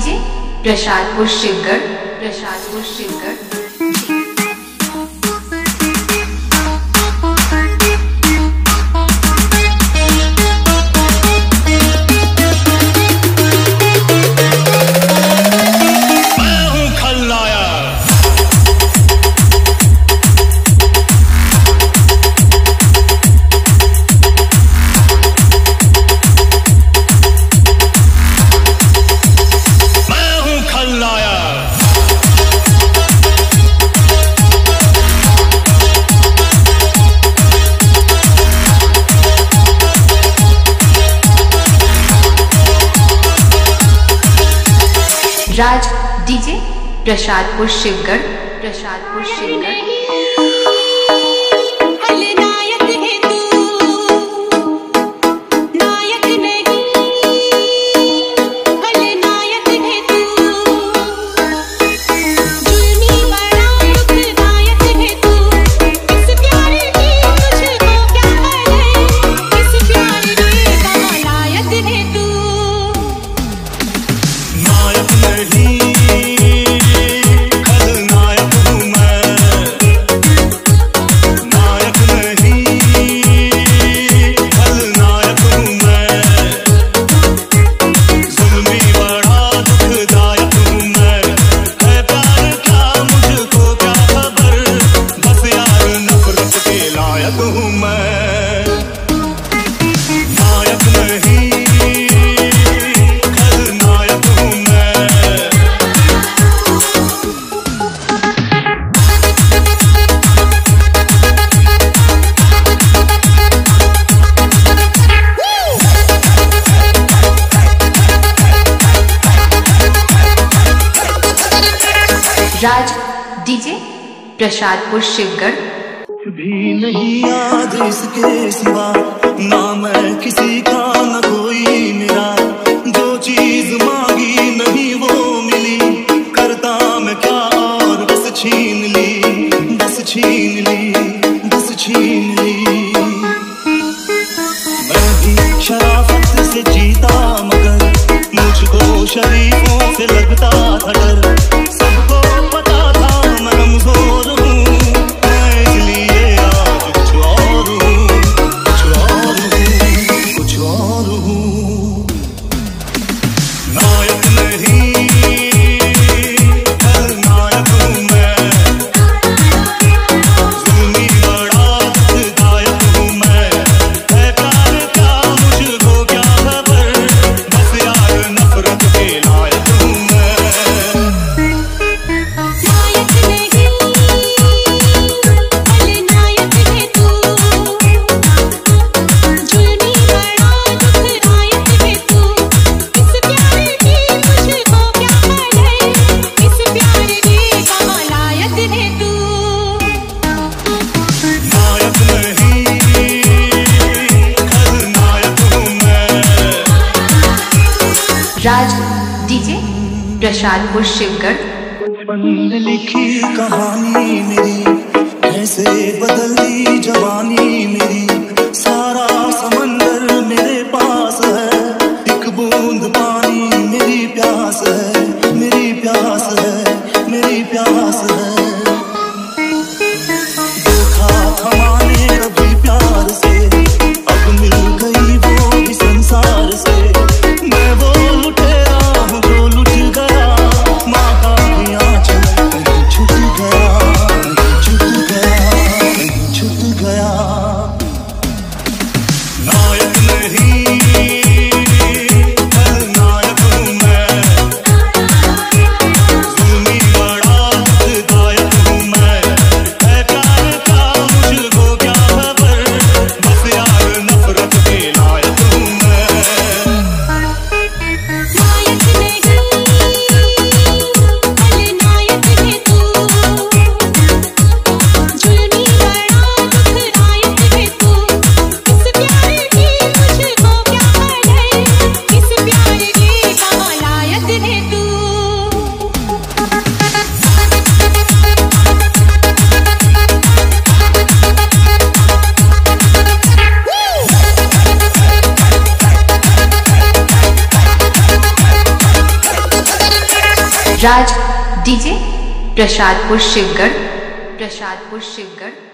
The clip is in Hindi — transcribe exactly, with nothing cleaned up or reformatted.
DJ Prasadpur Shivgarh Prasadpur Shivgarh. Raj DJ Prasadpur Shivgarh Prasadpur Shivgarh. Raj DJ Prasadpur Shivgarh. कुछ भी नहीं याद इसके सिवा, ना मैं किसी का न कोई मेरा, जो चीज मांगी नहीं वो मिली, करता मैं क्या और बस छीन ली बस छीन ली बस छीन ली। मैं भी शराफत से जीता मगर मुझको शरीफों से लगता था डर, सबको पता था मैं कमजोर हूँ, मैं इसलिए आज कुछ और हूँ कुछ और हूँ कुछ और हूँ। नायक नहीं खलनायक हूँ मैं, जुल्मी बड़ा दुखदायक हूँ मैं, है प्यार का मुझको क्या खबर, बस यार नफरत के लायक हूँ मैं। राज डीजे प्रसादपुर शिवगढ़। बचपन में लिखी कहानी मेरी, कैसे बदली जवानी मेरी, सारा समंदर मेरे पास है, एक बूंद पानी मेरी प्यास है मेरी प्यास है मेरी प्यास है। देखा हमारे कभी प्यार से, अब मिल गई वो भी संसार से, मैं वो लुटेरा हूँ जो लुट गया, माँ का भी आंचल कहीं छूट गया कहीं छूट गया कहीं छूट गया। नायक नहीं खलनायक हूँ मैं, राज डीजे प्रसादपुर शिवगढ़ प्रसादपुर शिवगढ़।